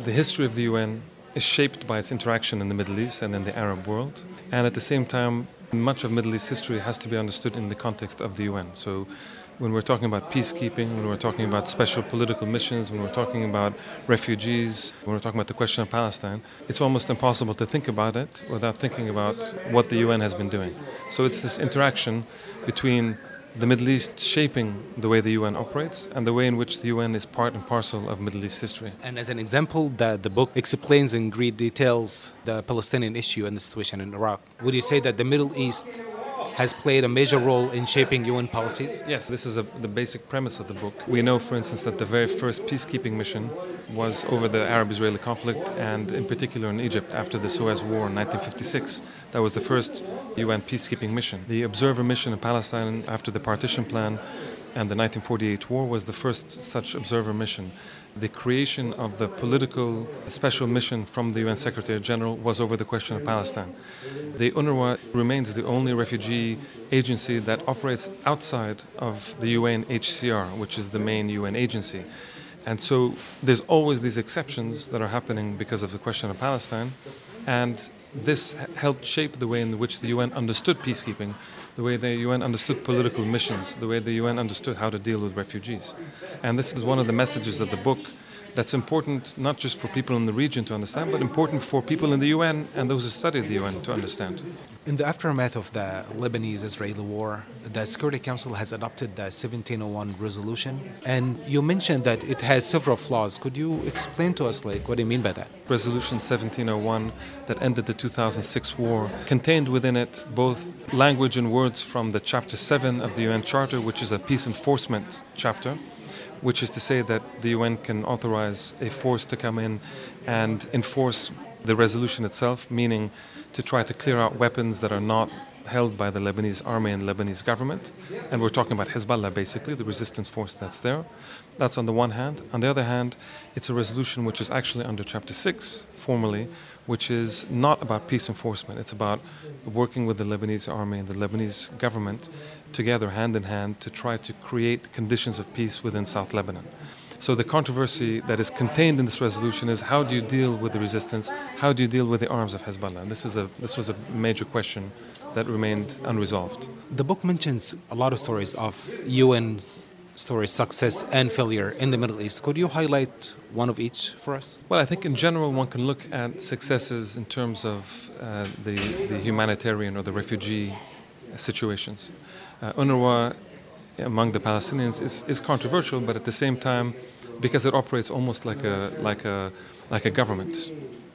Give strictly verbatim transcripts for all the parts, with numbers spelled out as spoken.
the history of the U N is shaped by its interaction in the Middle East and in the Arab world. And at the same time, much of Middle East history has to be understood in the context of the U N. So when we're talking about peacekeeping, when we're talking about special political missions, when we're talking about refugees, when we're talking about the question of Palestine, it's almost impossible to think about it without thinking about what the U N has been doing. So it's this interaction between the Middle East shaping the way the U N operates and the way in which the U N is part and parcel of Middle East history. And as an example, the, the book explains in great details the Palestinian issue and the situation in Iraq. Would you say that the Middle East has played a major role in shaping U N policies? Yes, this is a, the basic premise of the book. We know, for instance, that the very first peacekeeping mission was over the Arab-Israeli conflict, and in particular in Egypt after the Suez War in nineteen fifty-six. That was the first U N peacekeeping mission. The observer mission in Palestine after the partition plan and the nineteen forty-eight war was the first such observer mission. The creation of the political special mission from the U N Secretary General was over the question of Palestine. The UNRWA remains the only refugee agency that operates outside of the U N H C R, which is the main U N agency. And so there's always these exceptions that are happening because of the question of Palestine. And this helped shape the way in which the U N understood peacekeeping, the way the U N understood political missions, the way the U N understood how to deal with refugees. And this is one of the messages of the book that's important not just for people in the region to understand, but important for people in the U N and those who study the U N to understand. In the aftermath of the Lebanese-Israeli war, the Security Council has adopted the seventeen oh one resolution, and you mentioned that it has several flaws. Could you explain to us, like, what do you mean by that? Resolution seventeen oh one that ended the two thousand six war contained within it both language and words from the Chapter seven of the U N Charter, which is a peace enforcement chapter, which is to say that the U N can authorize a force to come in and enforce the resolution itself, meaning to try to clear out weapons that are not held by the Lebanese army and Lebanese government. And we're talking about Hezbollah, basically, the resistance force that's there. That's on the one hand. On the other hand, it's a resolution which is actually under Chapter six, formally, which is not about peace enforcement. It's about working with the Lebanese army and the Lebanese government together, hand in hand, to try to create conditions of peace within South Lebanon. So the controversy that is contained in this resolution is how do you deal with the resistance? How do you deal with the arms of Hezbollah? And this is a this was a major question that remained unresolved. The book mentions a lot of stories of U N stories, success and failure in the Middle East. Could you highlight one of each for us? Well, I think in general one can look at successes in terms of uh, the, the humanitarian or the refugee situations. Uh, UNRWA among the Palestinians is, is controversial, but at the same time, because it operates almost like a like a like a government.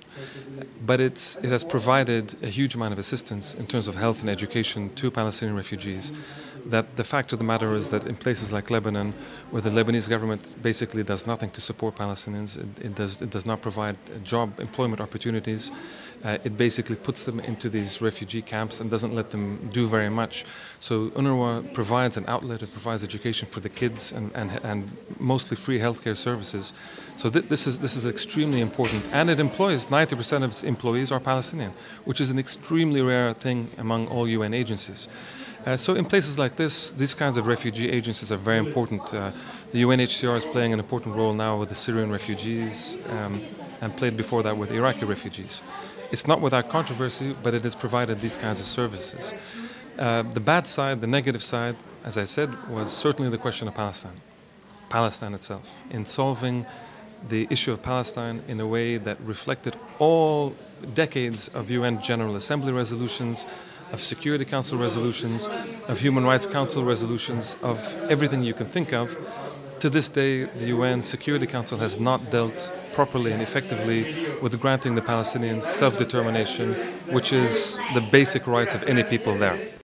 But it's it has provided a huge amount of assistance in terms of health and education to Palestinian refugees. That the fact of the matter is that in places like Lebanon, where the Lebanese government basically does nothing to support Palestinians, it, it does it does not provide job employment opportunities. Uh, it basically puts them into these refugee camps and doesn't let them do very much. So UNRWA provides an outlet, it provides education for the kids and, and, and mostly free healthcare services. So th- this is this is extremely important, and it employs ninety percent of its employees are Palestinian, which is an extremely rare thing among all U N agencies. Uh, so in places like this, these kinds of refugee agencies are very important. Uh, the U N H C R is playing an important role now with the Syrian refugees um, and played before that with Iraqi refugees. It's not without controversy, but it has provided these kinds of services. Uh, the bad side, the negative side, as I said, was certainly the question of Palestine. Palestine itself, in solving the issue of Palestine in a way that reflected all decades of U N General Assembly resolutions, of Security Council resolutions, of Human Rights Council resolutions, of everything you can think of. To this day, the U N Security Council has not dealt properly and effectively with granting the Palestinians self-determination, which is the basic rights of any people there.